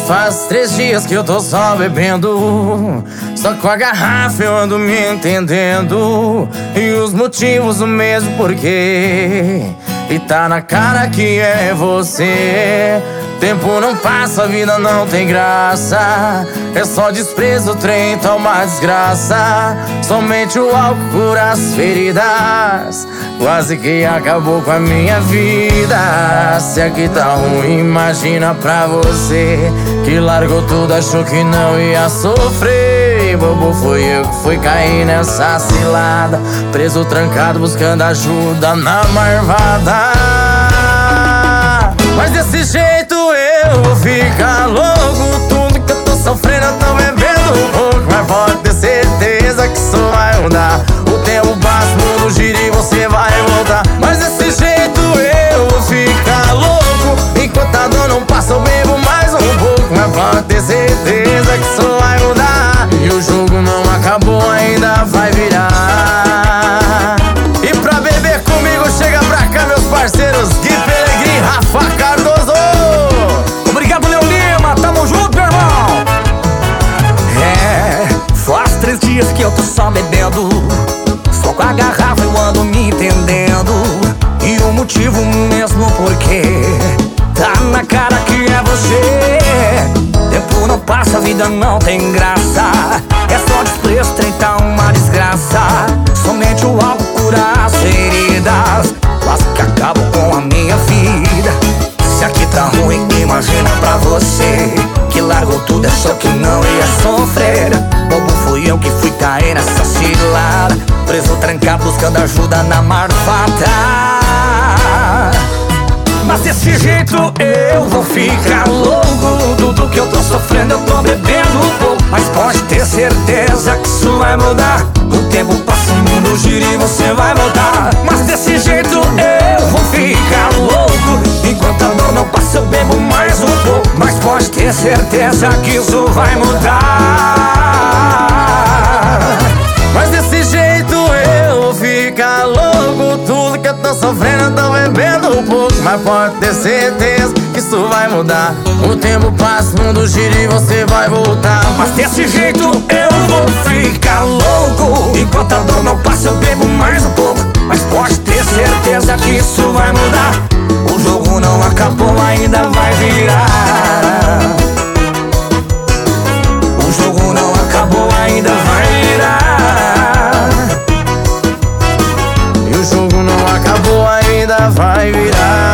Faz 3 dias que eu tô só bebendo, só com a garrafa eu ando me entendendo. E os motivos o mesmo porquê, e tá na cara que é você. Tempo não passa, a vida não tem graça, é só desprezo, o trem tá uma desgraça. Somente o álcool cura as feridas, quase que acabou com a minha vida. Se aqui tá ruim, imagina pra você, que largou tudo, achou que não ia sofrer. Bobo fui eu que fui cair nessa cilada, preso, trancado, buscando ajuda na marvada. Mas desse jeito eu vou ficar louco. Tudo que eu tô sofrendo eu tô bebendo um pouco, mas pode ter certeza que isso vai mudar. O tempo passa, o mundo gira e você vai voltar. Mas desse jeito eu vou ficar louco. Enquanto a dor não passa eu bebo mais um pouco, mas pode ter certeza que isso vai mudar. E o jogo não acabou, ainda vai virar. E pra beber comigo chega pra cá meus parceiros Gui Pelegrini, Rafa Cardoso. Obrigado, Léo Lima, tamo junto, meu irmão. Faz 3 dias que eu tô só bebendo, só com a garrafa eu ando me entendendo. E o motivo mesmo porque tá na cara que é você. Tempo não passa, a vida não tem graça, é só desprezo, trem tá uma desgraça. Somente o álcool cura as feridas, quase que acabo com a minha vida. Se aqui tá ruim, imagina pra você, que largou tudo, achou que não ia sofrer. Bobo fui eu que fui cair nessa cilada, preso, trancado, buscando ajuda na marvada. Mas desse jeito eu vou ficar louco. Tudo que eu tô sofrendo eu tô bebendo um pouco, mas pode ter certeza que isso vai mudar. O tempo passa, o mundo gira e você vai voltar. Mas desse jeito eu vou ficar louco. Enquanto a dor não passa eu bebo mais um pouco, mas pode ter certeza que isso vai mudar. Mas desse jeito eu vou ficar louco. Tudo que eu tô sofrendo eu tô bebendo um pouco, mas pode ter certeza que isso vai mudar. O tempo passa, o mundo gira e você vai voltar. Mas desse jeito eu vou ficar louco. Enquanto a dor não passa eu bebo mais um pouco, mas pode ter certeza que isso vai mudar. O jogo não acabou, ainda vai virar. O jogo não acabou, ainda vai virar. E o jogo não acabou, ainda vai virar.